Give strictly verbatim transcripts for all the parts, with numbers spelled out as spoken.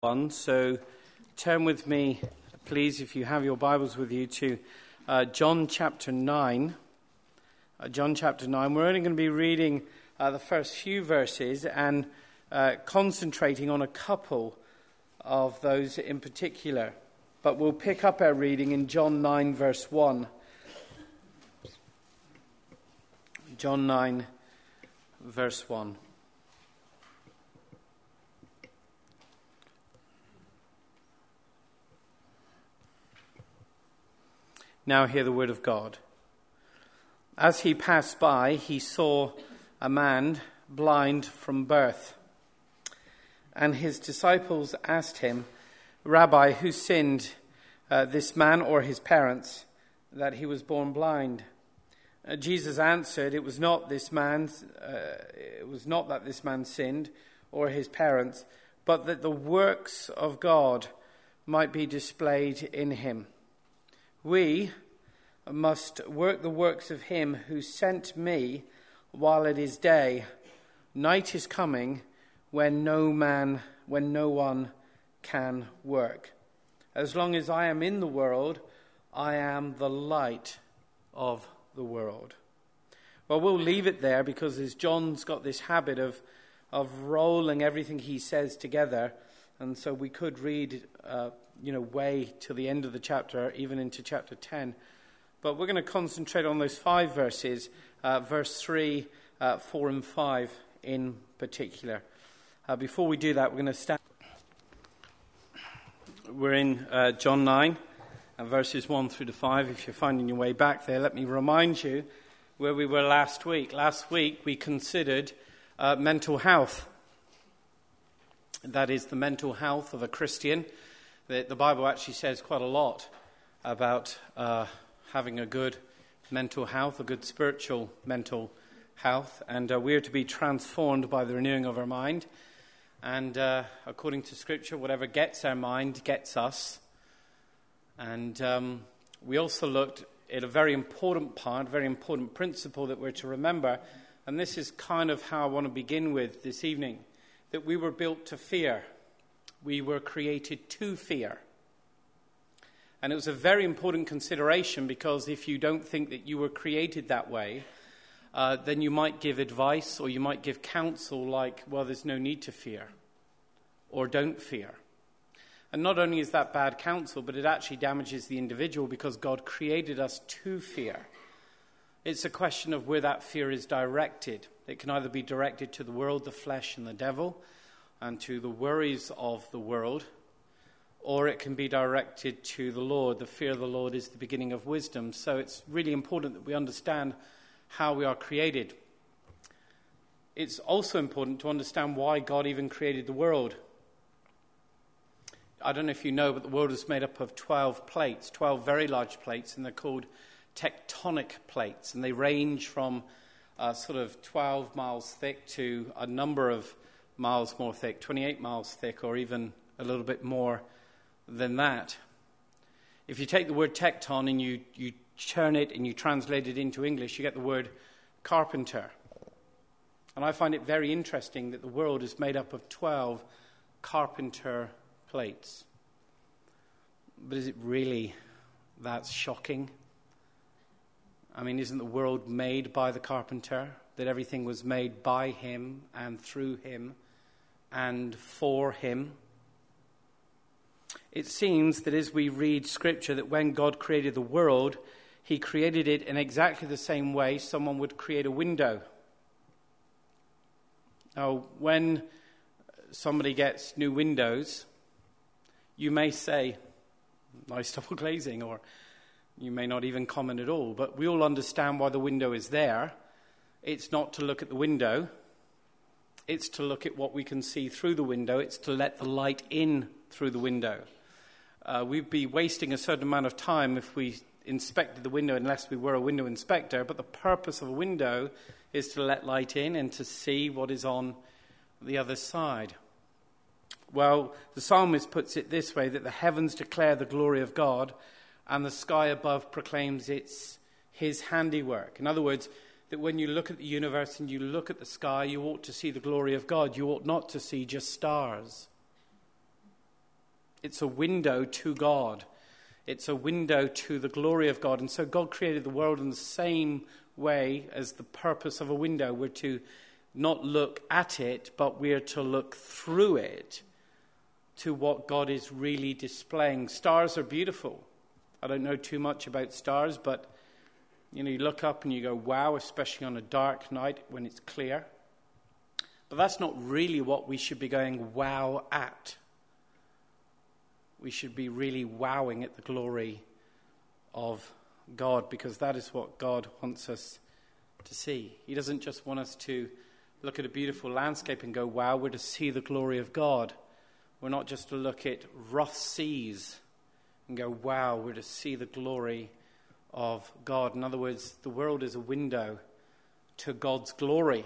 One, so turn with me, please, if you have your Bibles with you, to uh, John chapter nine. Uh, John chapter nine. We're only going to be reading uh, the first few verses and uh, concentrating on a couple of those in particular. But we'll pick up our reading in John nine, verse one. John nine, verse one. Now hear the word of God. As he passed by, he saw a man blind from birth. And his disciples asked him, Rabbi, who sinned, uh, this man or his parents, that he was born blind? Uh, Jesus answered, It was not this man's, uh, it was not that this man sinned or his parents, but that the works of God might be displayed in him. We must work the works of him who sent me while it is day. Night is coming when no man, when no one can work. As long as I am in the world, I am the light of the world. Well, we'll leave it there because as John's got this habit of, of rolling everything he says together, and so we could read uh, you know, way to the end of the chapter, even into chapter ten. But we're going to concentrate on those five verses, uh, verse three, uh, four, and five in particular. Uh, before we do that, we're going to start. We're in uh, John nine, and verses one through to five. If you're finding your way back there, let me remind you where we were last week. Last week, we considered uh, mental health. That is the mental health of a Christian. The, the Bible actually says quite a lot about uh, having a good mental health, a good spiritual mental health. And uh, we're to be transformed by the renewing of our mind. And uh, according to Scripture, whatever gets our mind gets us. And um, we also looked at a very important part, a very important principle that we're to remember. And this is kind of how I want to begin with this evening. That we were built to fear. We were created to fear. And it was a very important consideration because if you don't think that you were created that way, uh, then you might give advice or you might give counsel like, well, there's no need to fear or don't fear. And not only is that bad counsel, but it actually damages the individual because God created us to fear. It's a question of where that fear is directed. It can either be directed to the world, the flesh, and the devil, and to the worries of the world, or it can be directed to the Lord. The fear of the Lord is the beginning of wisdom. So it's really important that we understand how we are created. It's also important to understand why God even created the world. I don't know if you know, but the world is made up of twelve plates, twelve very large plates, and they're called tectonic plates, and they range from uh, sort of twelve miles thick to a number of miles more thick, twenty-eight miles thick, or even a little bit more than that. If you take the word tecton and you, you turn it and you translate it into English, you get the word carpenter. And I find it very interesting that the world is made up of twelve carpenter plates. But is it really that shocking? I mean, isn't the world made by the carpenter? That everything was made by him and through him and for him? It seems that as we read Scripture, that when God created the world, he created it in exactly the same way someone would create a window. Now, when somebody gets new windows, you may say, nice double glazing, or you may not even comment at all, but we all understand why the window is there. It's not to look at the window. It's to look at what we can see through the window. It's to let the light in through the window. Uh, we'd be wasting a certain amount of time if we inspected the window unless we were a window inspector. But the purpose of a window is to let light in and to see what is on the other side. Well, the psalmist puts it this way, that the heavens declare the glory of God and the sky above proclaims its his handiwork. In other words, that when you look at the universe and you look at the sky, you ought to see the glory of God. You ought not to see just stars. It's a window to God. It's a window to the glory of God. And so God created the world in the same way as the purpose of a window. We're to not look at it, but we're to look through it to what God is really displaying. Stars are beautiful. I don't know too much about stars, but you know, you look up and you go, wow, especially on a dark night when it's clear. But that's not really what we should be going wow at. We should be really wowing at the glory of God, because that is what God wants us to see. He doesn't just want us to look at a beautiful landscape and go, wow, we're to see the glory of God. We're not just to look at rough seas and go, wow, we're to see the glory of God. In other words, the world is a window to God's glory.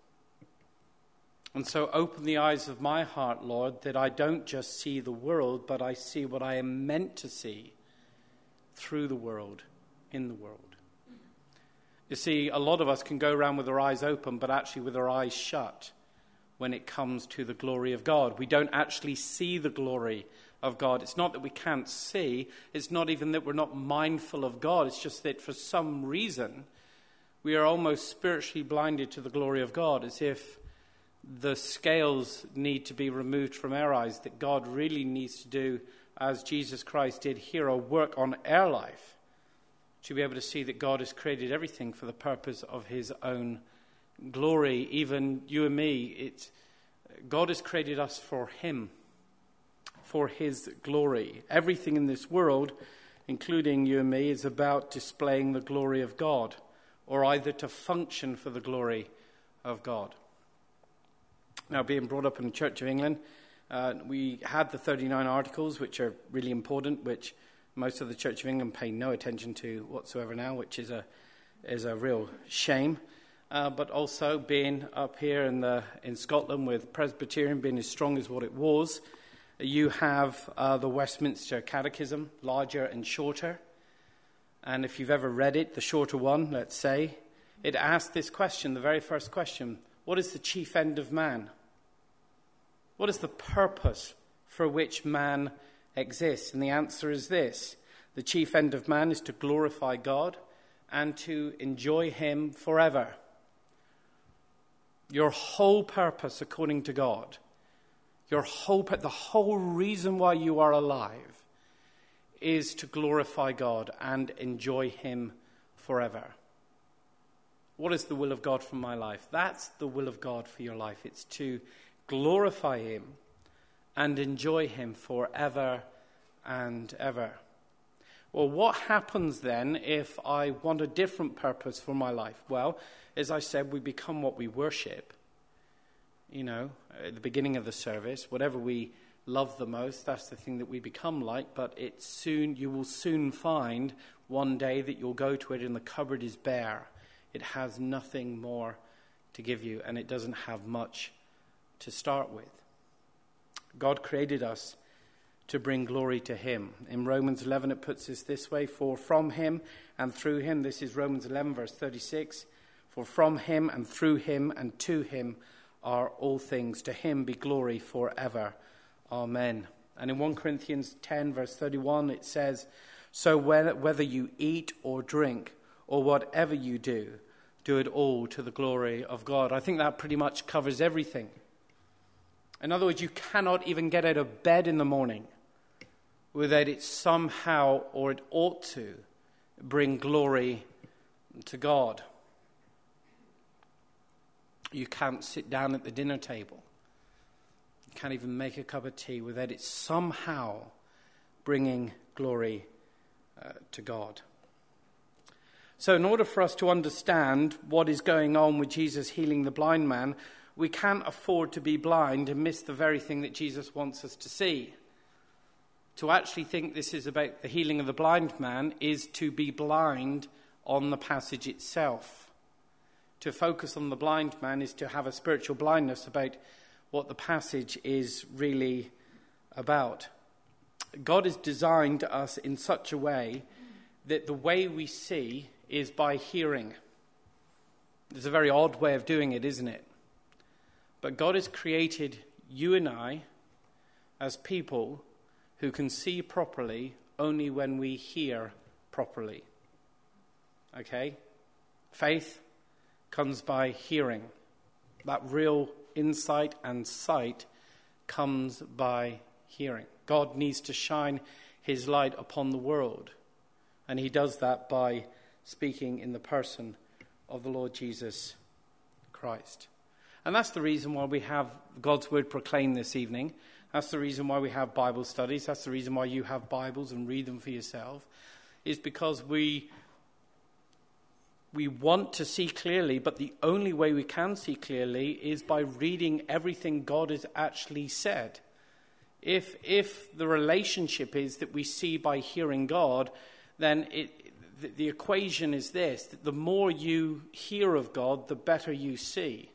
And so open the eyes of my heart, Lord, that I don't just see the world, but I see what I am meant to see through the world, in the world. You see, a lot of us can go around with our eyes open, but actually with our eyes shut when it comes to the glory of God. We don't actually see the glory of God. It's not that we can't see. It's not even that we're not mindful of God. It's just that for some reason we are almost spiritually blinded to the glory of God, as if the scales need to be removed from our eyes, that God really needs to do, as Jesus Christ did here, a work on our life to be able to see that God has created everything for the purpose of his own glory. Even you and me, it's, God has created us for him, for his glory. Everything in this world, including you and me, is about displaying the glory of God, or either to function for the glory of God. Now, being brought up in the Church of England, uh, we had the thirty-nine Articles, which are really important, which most of the Church of England pay no attention to whatsoever now, which is a is a real shame. Uh, but also being up here in the in Scotland with Presbyterian being as strong as what it was, you have uh, the Westminster Catechism, larger and shorter. And if you've ever read it, the shorter one, let's say, it asks this question, the very first question: what is the chief end of man? What is the purpose for which man exists? And the answer is this: the chief end of man is to glorify God and to enjoy him forever. Your whole purpose, according to God, your whole the whole reason why you are alive is to glorify God and enjoy him forever. What is the will of God for my life? That's the will of God for your life. It's to glorify him and enjoy him forever and ever. Well, what happens then if I want a different purpose for my life? Well, as I said, we become what we worship. You know, at the beginning of the service, whatever we love the most, that's the thing that we become like. But it soon, you will soon find one day that you'll go to it and the cupboard is bare. It has nothing more to give you, and it doesn't have much to start with. God created us to bring glory to him. In Romans eleven, it puts us this way: for from him and through him, this is Romans eleven, verse thirty-six, for from him and through him and to him are all things. To him be glory forever. Amen. And in First Corinthians ten, verse thirty-one, it says, so whether you eat or drink or whatever you do, do it all to the glory of God. I think that pretty much covers everything. In other words, you cannot even get out of bed in the morning without it somehow, or it ought to, bring glory to God. You can't sit down at the dinner table. You can't even make a cup of tea without it somehow bringing glory uh, to God. So in order for us to understand what is going on with Jesus healing the blind man, we can't afford to be blind and miss the very thing that Jesus wants us to see. To actually think this is about the healing of the blind man is to be blind on the passage itself. To focus on the blind man is to have a spiritual blindness about what the passage is really about. God has designed us in such a way that the way we see is by hearing. It's a very odd way of doing it, isn't it? But God has created you and I as people who can see properly only when we hear properly. Okay? Faith comes by hearing. That real insight and sight comes by hearing. God needs to shine his light upon the world. And he does that by speaking in the person of the Lord Jesus Christ. And that's the reason why we have God's word proclaimed this evening. That's the reason why we have Bible studies. That's the reason why you have Bibles and read them for yourself. Is because we we want to see clearly, but the only way we can see clearly is by reading everything God has actually said. If if the relationship is that we see by hearing God, then it, the, the equation is this, that the more you hear of God, the better you see.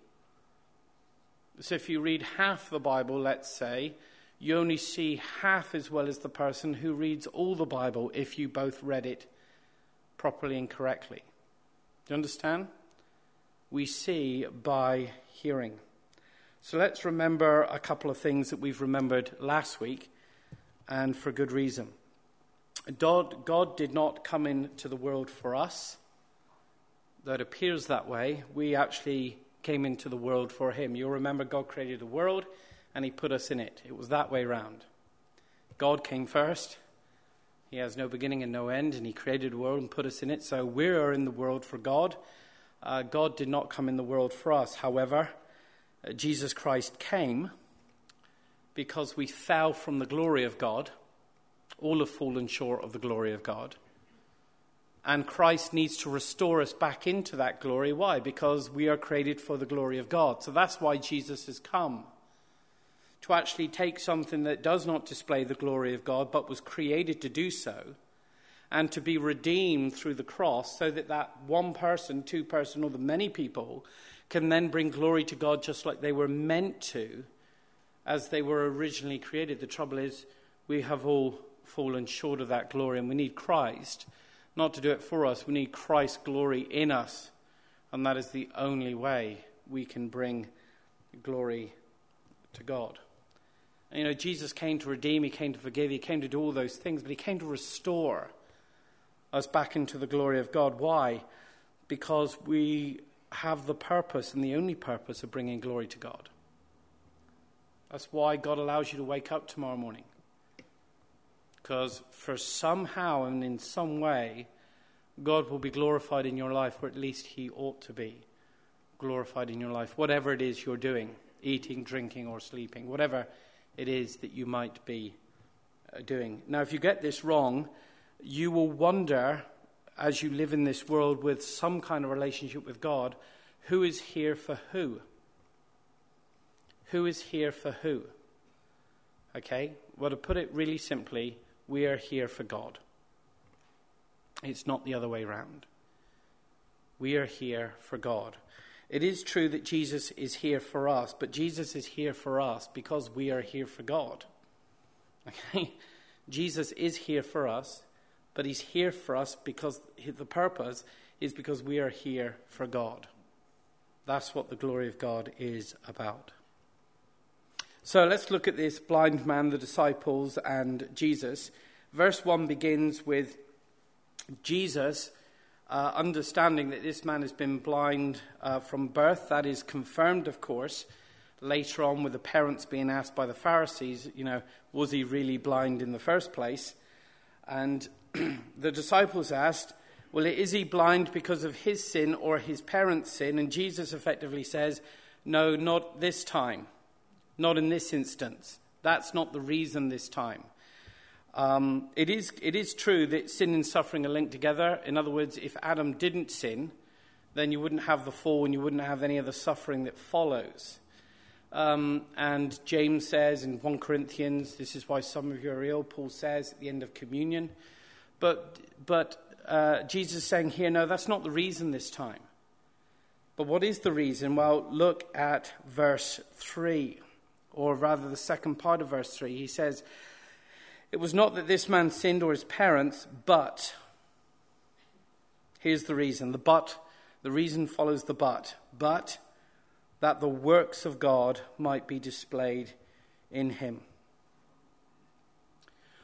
So if you read half the Bible, let's say, you only see half as well as the person who reads all the Bible if you both read it properly and correctly. Do you understand? We see by hearing. So let's remember a couple of things that we've remembered last week, and for good reason. God, God did not come into the world for us. Though it appears that way, we actually came into the world for him. You'll remember God created the world and he put us in it. It was that way round. God came first. He has no beginning and no end, and he created the world and put us in it. So we are in the world for God. Uh, God did not come in the world for us. However, uh, Jesus Christ came because we fell from the glory of God. All have fallen short of the glory of God. And Christ needs to restore us back into that glory. Why? Because we are created for the glory of God. So that's why Jesus has come. To actually take something that does not display the glory of God, but was created to do so, and to be redeemed through the cross, so that that one person, two person, or the many people can then bring glory to God just like they were meant to, as they were originally created. The trouble is, we have all fallen short of that glory, and we need Christ not to do it for us. We need Christ's glory in us. And that is the only way we can bring glory to God. And, you know, Jesus came to redeem, he came to forgive, he came to do all those things, but he came to restore us back into the glory of God. Why? Because we have the purpose and the only purpose of bringing glory to God. That's why God allows you to wake up tomorrow morning. Because for somehow and in some way, God will be glorified in your life, or at least he ought to be glorified in your life. Whatever it is you're doing, eating, drinking, or sleeping, whatever it is that you might be doing. Now, if you get this wrong, you will wonder, as you live in this world with some kind of relationship with God, who is here for who? Who is here for who? Okay? Well, to put it really simply, we are here for God. It's not the other way around. We are here for God. It is true that Jesus is here for us, but Jesus is here for us because we are here for God. Okay? Jesus is here for us, but he's here for us because the purpose is because we are here for God. That's what the glory of God is about. So let's look at this blind man, the disciples, and Jesus. Verse one begins with Jesus uh, understanding that this man has been blind uh, from birth. That is confirmed, of course, later on with the parents being asked by the Pharisees, you know, was he really blind in the first place? And the disciples asked, well, is he blind because of his sin or his parents' sin? And Jesus effectively says, no, not this time. Not in this instance. That's not the reason this time. Um, it is it is true that sin and suffering are linked together. In other words, if Adam didn't sin, then you wouldn't have the fall and you wouldn't have any of the suffering that follows. Um, and James says in First Corinthians, this is why some of you are ill, Paul says at the end of communion. But, but uh, Jesus is saying here, no, that's not the reason this time. But what is the reason? Well, look at verse three. Or rather the second part of verse three, he says, it was not that this man sinned or his parents, but, here's the reason, the but, the reason follows the but, but that the works of God might be displayed in him.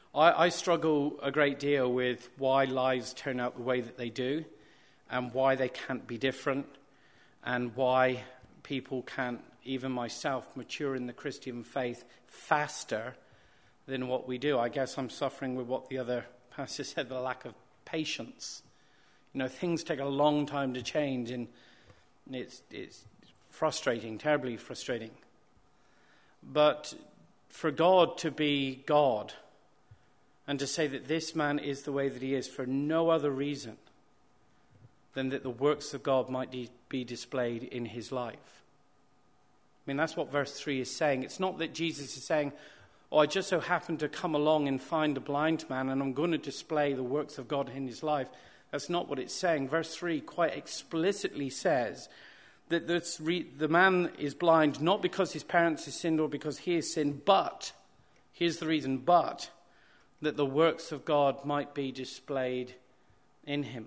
I, I struggle a great deal with why lives turn out the way that they do, and why they can't be different, and why people can't, even myself, mature in the Christian faith faster than what we do. I guess I'm suffering with what the other pastor said, the lack of patience. You know, things take a long time to change, and it's it's frustrating, terribly frustrating. But for God to be God, and to say that this man is the way that he is for no other reason than that the works of God might de- be displayed in his life. I mean, that's what verse three is saying. It's not that Jesus is saying, oh, I just so happened to come along and find a blind man and I'm going to display the works of God in his life. That's not what it's saying. Verse three quite explicitly says that this re- the man is blind not because his parents have sinned or because he has sinned, but, here's the reason, but, that the works of God might be displayed in him.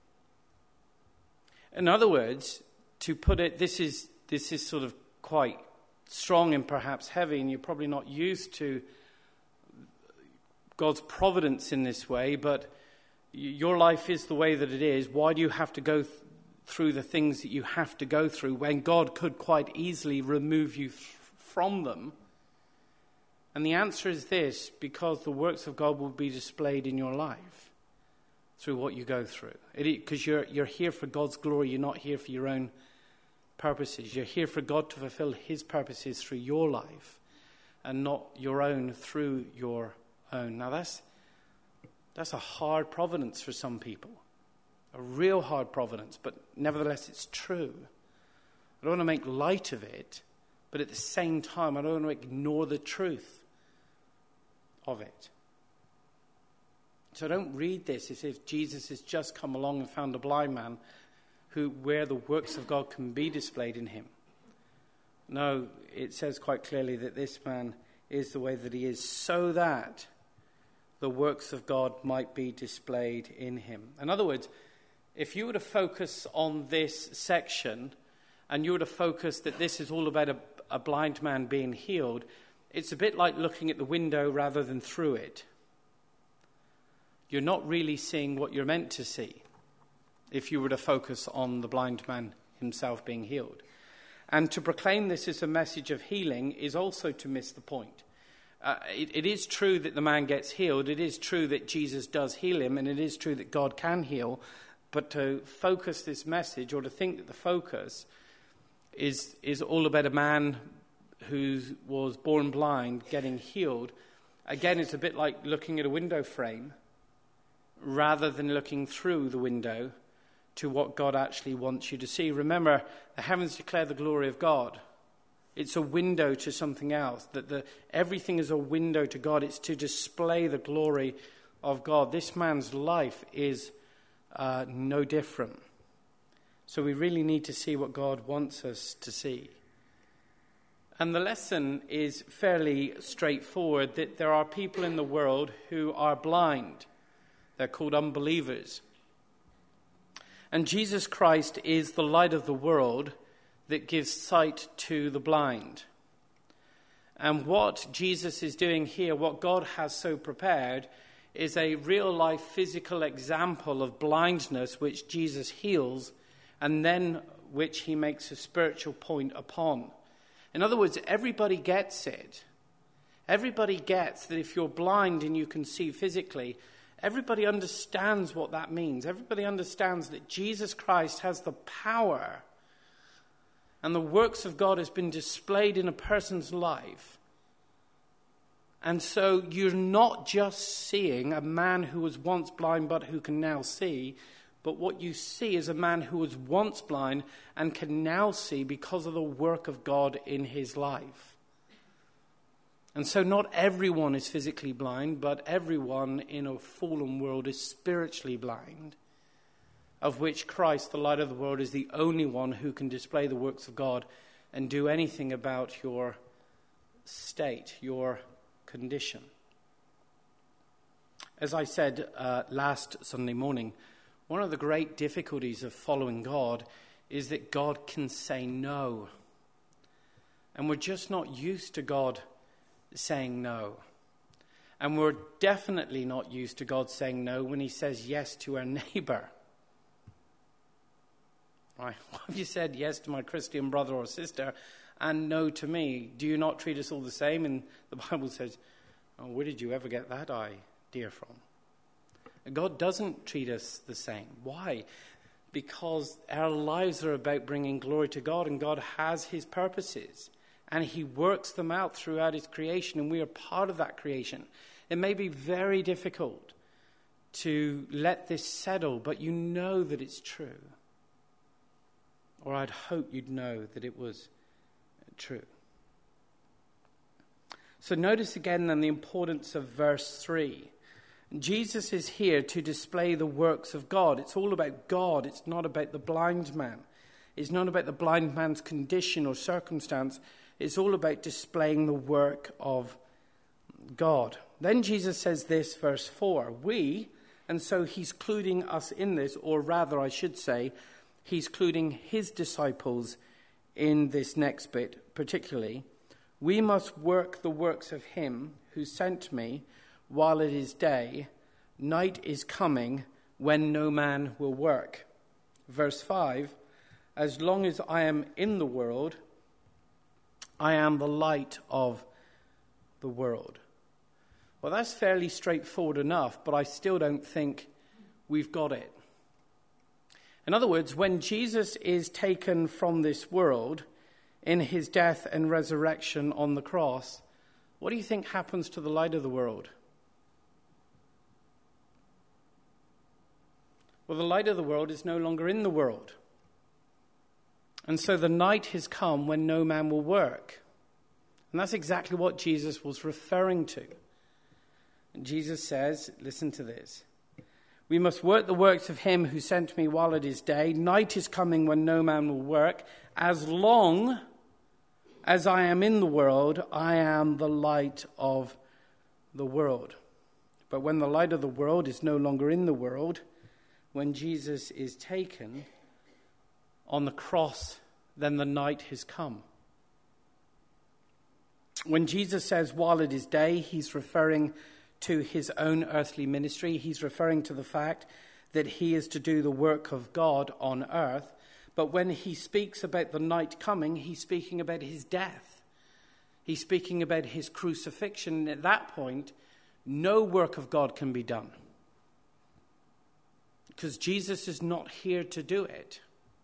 In other words, to put it, this is this is sort of quite strong and perhaps heavy, and you're probably not used to God's providence in this way, but your life is the way that it is. Why do you have to go th- through the things that you have to go through when God could quite easily remove you f- from them? And the answer is this: because the works of God will be displayed in your life through what you go through. Because you're you're here for God's glory. You're not here for your own purposes. You're here for God to fulfill his purposes through your life and not your own through your own. Now that's that's a hard providence for some people. A real hard providence, but nevertheless it's true. I don't want to make light of it, but at the same time I don't want to ignore the truth of it. So don't read this as if Jesus has just come along and found a blind man who where the works of God can be displayed in him. No, it says quite clearly that this man is the way that he is so that the works of God might be displayed in him. In other words, if you were to focus on this section and you were to focus that this is all about a, a blind man being healed, it's a bit like looking at the window rather than through it. You're not really seeing what you're meant to see if you were to focus on the blind man himself being healed. And to proclaim this as a message of healing is also to miss the point. Uh, it, it is true that the man gets healed. It is true that Jesus does heal him, and it is true that God can heal. But to focus this message, or to think that the focus is is all about a man who was born blind getting healed, again, it's a bit like looking at a window frame rather than looking through the window to what God actually wants you to see. Remember, the heavens declare the glory of God. It's a window to something else. That the everything is a window to God. It's to display the glory of God. This man's life is uh, no different. So we really need to see what God wants us to see. And the lesson is fairly straightforward, that there are people in the world who are blind. They're called unbelievers. And Jesus Christ is the light of the world that gives sight to the blind. And what Jesus is doing here, what God has so prepared, is a real-life physical example of blindness which Jesus heals and then which he makes a spiritual point upon. In other words, everybody gets it. Everybody gets that if you're blind and you can see physically, everybody understands what that means. Everybody understands that Jesus Christ has the power and the works of God has been displayed in a person's life. And so you're not just seeing a man who was once blind but who can now see, but what you see is a man who was once blind and can now see because of the work of God in his life. And so not everyone is physically blind, but everyone in a fallen world is spiritually blind, of which Christ, the light of the world, is the only one who can display the works of God and do anything about your state, your condition. As I said uh, last Sunday morning, one of the great difficulties of following God is that God can say no. And we're just not used to God saying no. And we're definitely not used to God saying no when he says yes to our neighbor. Right? Why have you said yes to my Christian brother or sister and no to me? Do you not treat us all the same? And the Bible says, oh, where did you ever get that idea from? God doesn't treat us the same. Why? Because our lives are about bringing glory to God, and God has his purposes, and he works them out throughout his creation, and we are part of that creation. It may be very difficult to let this settle, but you know that it's true. Or I'd hope you'd know that it was true. So notice again then the importance of verse three. Jesus is here to display the works of God. It's all about God. It's not about the blind man. It's not about the blind man's condition or circumstance. It's all about displaying the work of God. Then Jesus says this, verse four, we, and so he's including us in this, or rather I should say, he's including his disciples in this next bit particularly. We must work the works of him who sent me while it is day. Night is coming when no man will work. Verse five, as long as I am in the world, I am the light of the world. Well, that's fairly straightforward enough, but I still don't think we've got it. In other words, when Jesus is taken from this world in his death and resurrection on the cross, what do you think happens to the light of the world? Well, the light of the world is no longer in the world. And so the night has come when no man will work. And that's exactly what Jesus was referring to. And Jesus says, listen to this. We must work the works of him who sent me while it is day. Night is coming when no man will work. As long as I am in the world, I am the light of the world. But when the light of the world is no longer in the world, when Jesus is taken on the cross, then the night has come. When Jesus says, while it is day, he's referring to his own earthly ministry. He's referring to the fact that he is to do the work of God on earth. But when he speaks about the night coming, he's speaking about his death. He's speaking about his crucifixion. And at that point, no work of God can be done, because Jesus is not here to do it.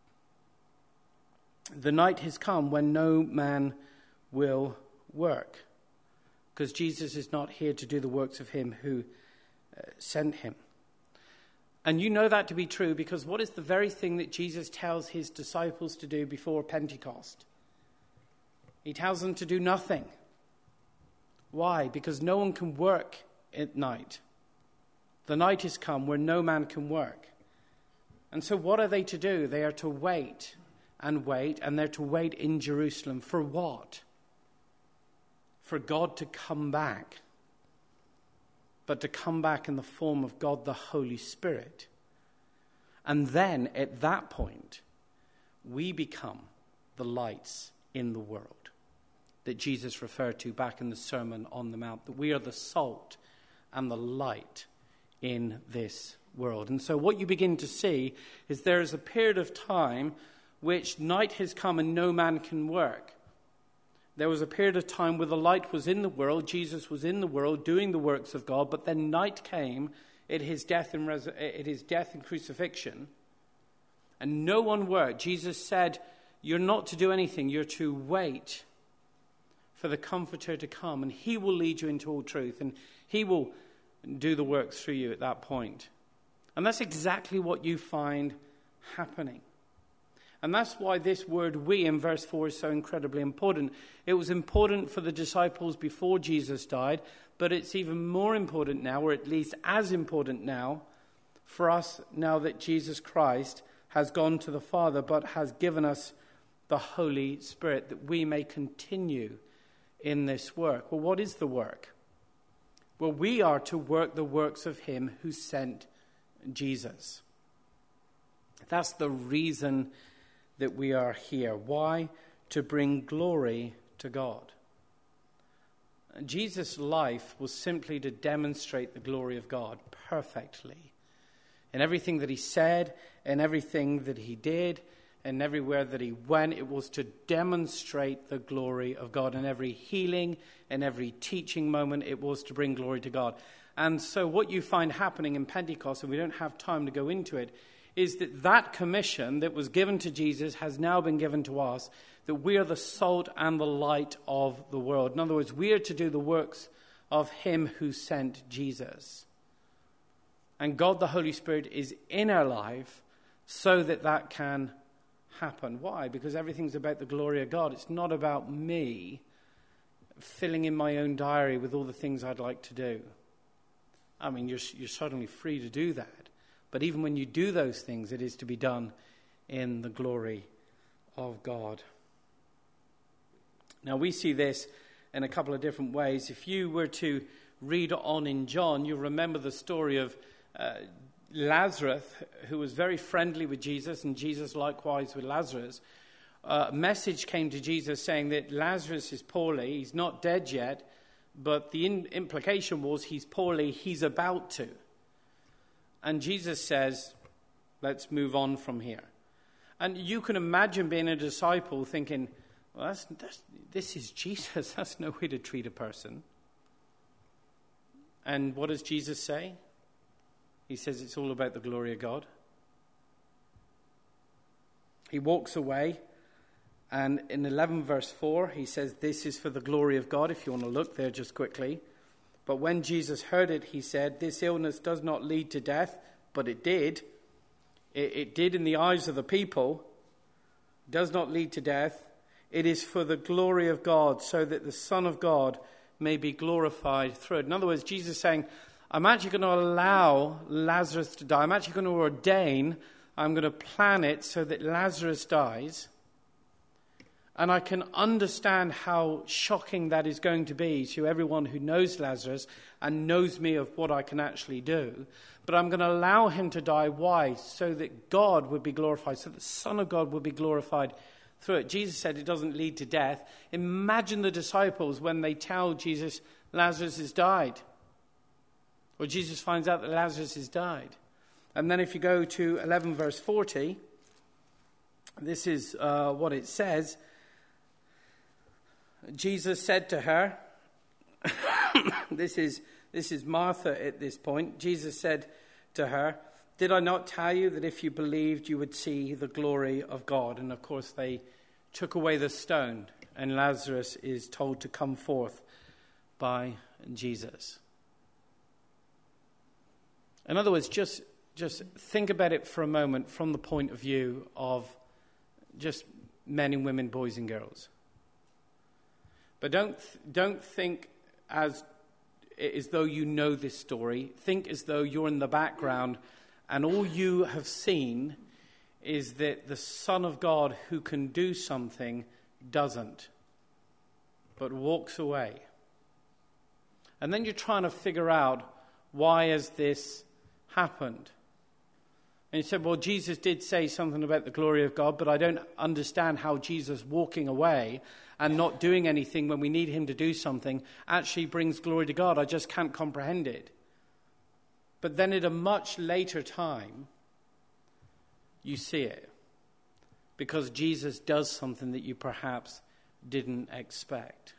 The night has come when no man will work, because Jesus is not here to do the works of him who uh, sent him. And you know that to be true, because what is the very thing that Jesus tells his disciples to do before Pentecost? He tells them to do nothing. Why? Because no one can work at night. The night has come where no man can work. And so what are they to do? They are to wait and wait, and they're to wait in Jerusalem. For what? For God to come back. But to come back in the form of God the Holy Spirit. And then at that point, we become the lights in the world that Jesus referred to back in the Sermon on the Mount. That we are the salt and the light in this world. And so what you begin to see is there is a period of time which night has come and no man can work. There was a period of time where the light was in the world, Jesus was in the world doing the works of God, but then night came at his death and res- at his death and crucifixion, and no one worked. Jesus said, you're not to do anything, you're to wait for the Comforter to come, and he will lead you into all truth, and he will do the works through you at that point. And that's exactly what you find happening. And that's why this word we in verse four is so incredibly important. It was important for the disciples before Jesus died, but it's even more important now, or at least as important now, for us now that Jesus Christ has gone to the Father, but has given us the Holy Spirit, that we may continue in this work. Well, what is the work? Well, we are to work the works of him who sent Jesus. That's the reason that we are here. Why? To bring glory to God. Jesus' life was simply to demonstrate the glory of God perfectly. In everything that he said, in everything that he did, and everywhere that he went, it was to demonstrate the glory of God. In every healing, in every teaching moment, it was to bring glory to God. And so what you find happening in Pentecost, and we don't have time to go into it, is that that commission that was given to Jesus has now been given to us, that we are the salt and the light of the world. In other words, we are to do the works of him who sent Jesus. And God the Holy Spirit is in our life so that that can happen. Why? Because everything's about the glory of God. It's not about me filling in my own diary with all the things I'd like to do. I mean, you're, you're certainly free to do that. But even when you do those things, it is to be done in the glory of God. Now, we see this in a couple of different ways. If you were to read on in John, you'll remember the story of uh, Lazarus, who was very friendly with Jesus, and Jesus likewise with Lazarus. Uh, a message came to Jesus saying that Lazarus is poorly. He's not dead yet, but the in- implication was he's poorly, he's about to. And Jesus says, let's move on from here. And you can imagine being a disciple thinking, well, that's, that's, this is Jesus. That's no way to treat a person. And what does Jesus say? He says it's all about the glory of God. He walks away, and in eleven verse four, he says, this is for the glory of God, if you want to look there just quickly. But when Jesus heard it, he said, this illness does not lead to death, but it did. It, it did in the eyes of the people. It does not lead to death. It is for the glory of God, so that the Son of God may be glorified through it. In other words, Jesus is saying, I'm actually going to allow Lazarus to die. I'm actually going to ordain, I'm going to plan it so that Lazarus dies. And I can understand how shocking that is going to be to everyone who knows Lazarus and knows me of what I can actually do. But I'm going to allow him to die. Why? So that God would be glorified, so that the Son of God would be glorified through it. Jesus said it doesn't lead to death. Imagine the disciples when they tell Jesus Lazarus has died. Or Jesus finds out that Lazarus has died. And then if you go to eleven verse forty, this is uh, what it says. Jesus said to her, this is this is Martha at this point. Jesus said to her, did I not tell you that if you believed you would see the glory of God? And of course they took away the stone, and Lazarus is told to come forth by Jesus. In other words, just just think about it for a moment from the point of view of just men and women, boys and girls. But don't don't think as as though you know this story. Think as though you're in the background and all you have seen is that the Son of God who can do something doesn't, but walks away. And then you're trying to figure out, why has this happened? And you said, well, Jesus did say something about the glory of God, but I don't understand how Jesus walking away and not doing anything when we need him to do something actually brings glory to God. I just can't comprehend it. But then at a much later time, you see it. Because Jesus does something that you perhaps didn't expect.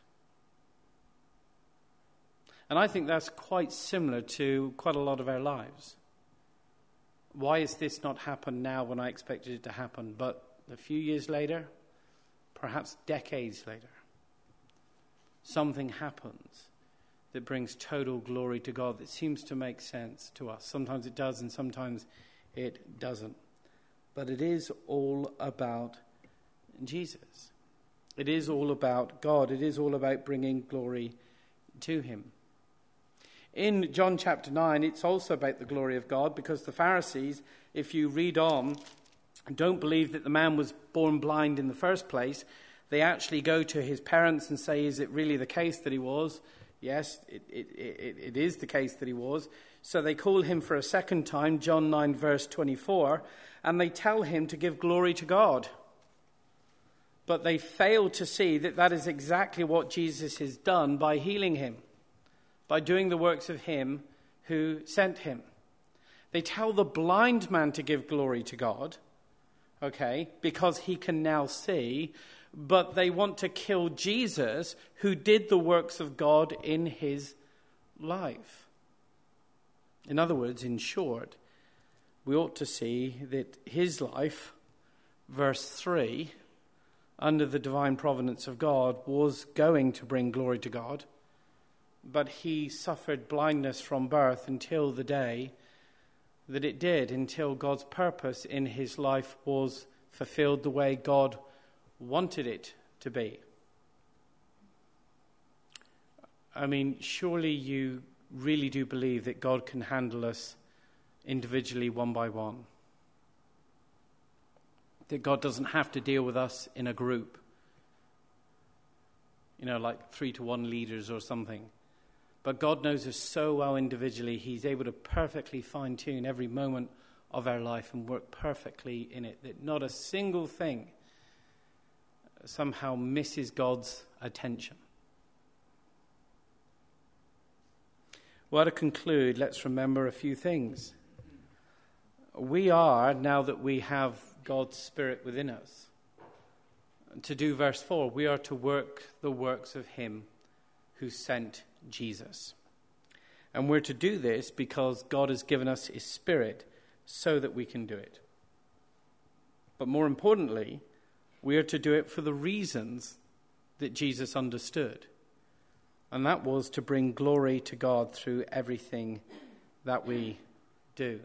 And I think that's quite similar to quite a lot of our lives. Why has this not happened now when I expected it to happen? But a few years later, perhaps decades later, something happens that brings total glory to God that seems to make sense to us. Sometimes it does and sometimes it doesn't. But it is all about Jesus. It is all about God. It is all about bringing glory to him. In John chapter nine, it's also about the glory of God, because the Pharisees, if you read on, don't believe that the man was born blind in the first place. They actually go to his parents and say, is it really the case that he was? Yes, it, it, it, it is the case that he was. So they call him for a second time, John nine verse twenty-four, and they tell him to give glory to God. but they fail to see that that is exactly what Jesus has done by healing him, by doing the works of him who sent him. They tell the blind man to give glory to God, okay, because he can now see, but they want to kill Jesus, who did the works of God in his life. In other words, in short, we ought to see that his life, verse three, under the divine providence of God, was going to bring glory to God, but he suffered blindness from birth until the day that it did, until God's purpose in his life was fulfilled the way God wanted it to be. I mean, surely you really do believe that God can handle us individually, one by one. That God doesn't have to deal with us in a group. You know, like three to one leaders or something. But God knows us so well individually, he's able to perfectly fine-tune every moment of our life and work perfectly in it. That not a single thing somehow misses God's attention. Well, to conclude, let's remember a few things. We are, now that we have God's Spirit within us, to do verse four, we are to work the works of him who sent Jesus. And we're to do this because God has given us his Spirit so that we can do it. But more importantly, we are to do it for the reasons that Jesus understood. And that was to bring glory to God through everything that we do.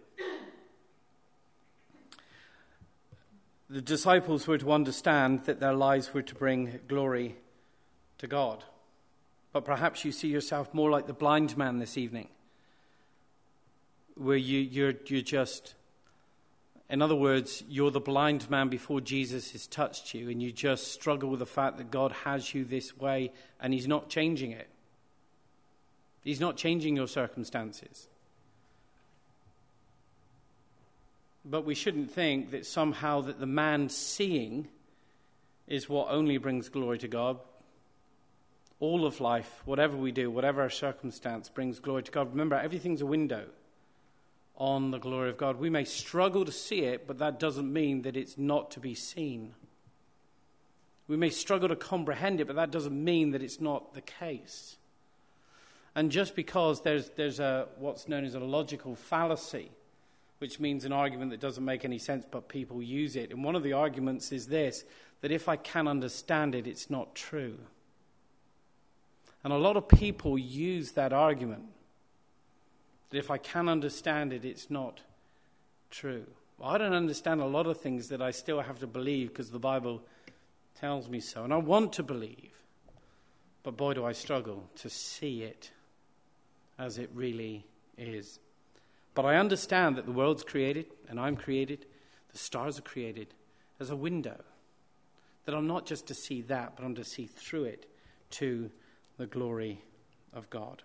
The disciples were to understand that their lives were to bring glory to God. But perhaps you see yourself more like the blind man this evening, where you, you're, you're just, in other words, you're the blind man before Jesus has touched you, and you just struggle with the fact that God has you this way, and he's not changing it. He's not changing your circumstances. But we shouldn't think that somehow that the man seeing is what only brings glory to God. All of life, whatever we do, whatever our circumstance, brings glory to God. Remember, everything's a window on the glory of God. We may struggle to see it, but that doesn't mean that it's not to be seen. We may struggle to comprehend it, but that doesn't mean that it's not the case. And just because there's there's a what's known as a logical fallacy, which means an argument that doesn't make any sense, but people use it. And one of the arguments is this, that if I can understand it, it's not true. And a lot of people use that argument, that if I can understand it, it's not true. Well, I don't understand a lot of things that I still have to believe because the Bible tells me so. And I want to believe, but boy, do I struggle to see it as it really is. But I understand that the world's created, and I'm created, the stars are created as a window. That I'm not just to see that, but I'm to see through it to the glory of God.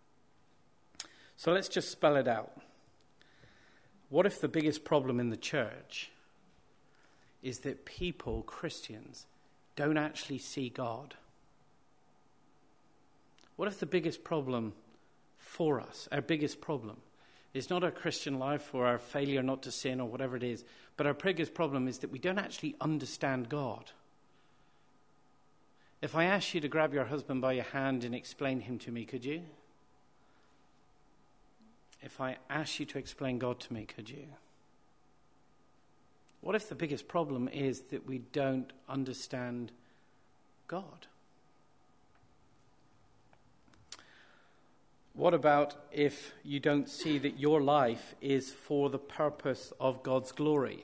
So let's just spell it out. What if the biggest problem in the church is that people, Christians, don't actually see God? What if the biggest problem for us, our biggest problem, is not our Christian life or our failure not to sin or whatever it is, but our biggest problem is that we don't actually understand God? If I asked you to grab your husband by your hand and explain him to me, could you? If I asked you to explain God to me, could you? What if the biggest problem is that we don't understand God? What about if you don't see that your life is for the purpose of God's glory?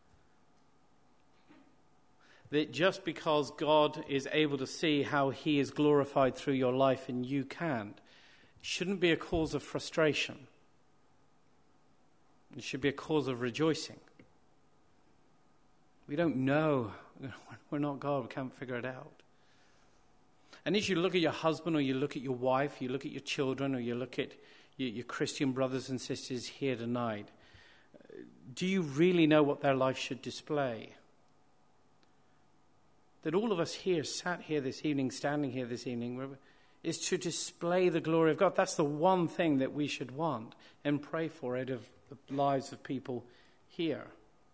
That just because God is able to see how he is glorified through your life and you can't, shouldn't be a cause of frustration. It should be a cause of rejoicing. We don't know. We're not God. We can't figure it out. And as you look at your husband or you look at your wife, you look at your children or you look at your, your Christian brothers and sisters here tonight, do you really know what their life should display? that all of us here, sat here this evening, standing here this evening, is to display the glory of God. That's the one thing that we should want and pray for out of the lives of people here.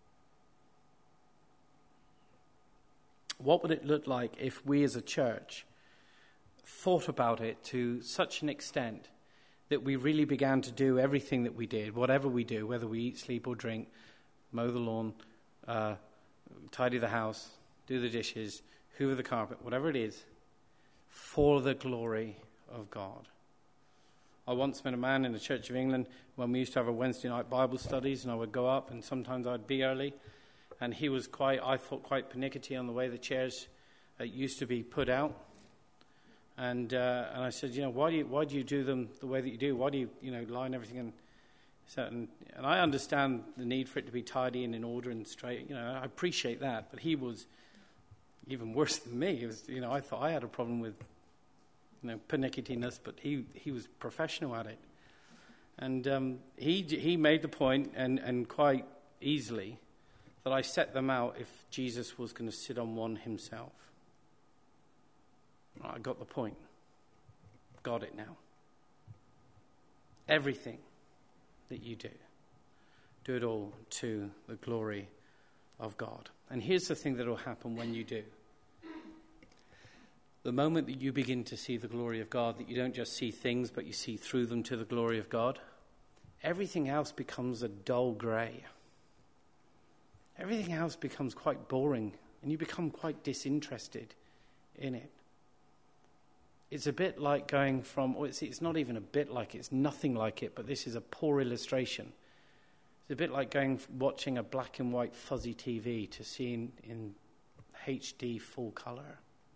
What would it look like if we as a church thought about it to such an extent that we really began to do everything that we did, whatever we do, whether we eat, sleep or drink, mow the lawn, uh, tidy the house, do the dishes, hoover the carpet, whatever it is, for the glory of God. I once met a man in the Church of England when we used to have our Wednesday night Bible studies, and I would go up and sometimes I'd be early, and he was quite, I thought, quite pernickety on the way the chairs uh, used to be put out. And uh, and I said, you know, why do you why do you do them the way that you do? Why do you you know line everything in certain? And I understand the need for it to be tidy and in order and straight. You know, I appreciate that. But he was even worse than me. It was, you know, I thought I had a problem with you know pernicketiness, but he he was professional at it. And um, he he made the point, and and quite easily, that I set them out if Jesus was going to sit on one himself. I got the point. Got it now. Everything that you do, do it all to the glory of God. And here's the thing that will happen when you do. The moment that you begin to see the glory of God, that you don't just see things, but you see through them to the glory of God, everything else becomes a dull grey. Everything else becomes quite boring, and you become quite disinterested in it. It's a bit like going from, or it's, it's not even a bit like it, it's nothing like it, but this is a poor illustration. It's a bit like going, watching a black and white fuzzy T V to seeing in H D full colour.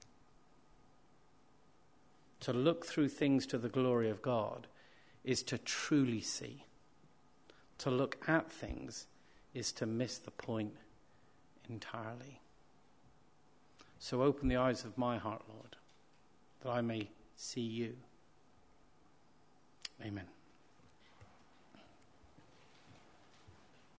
To look through things to the glory of God is to truly see. To look at things is to miss the point entirely. So open the eyes of my heart, Lord, that I may see you. Amen.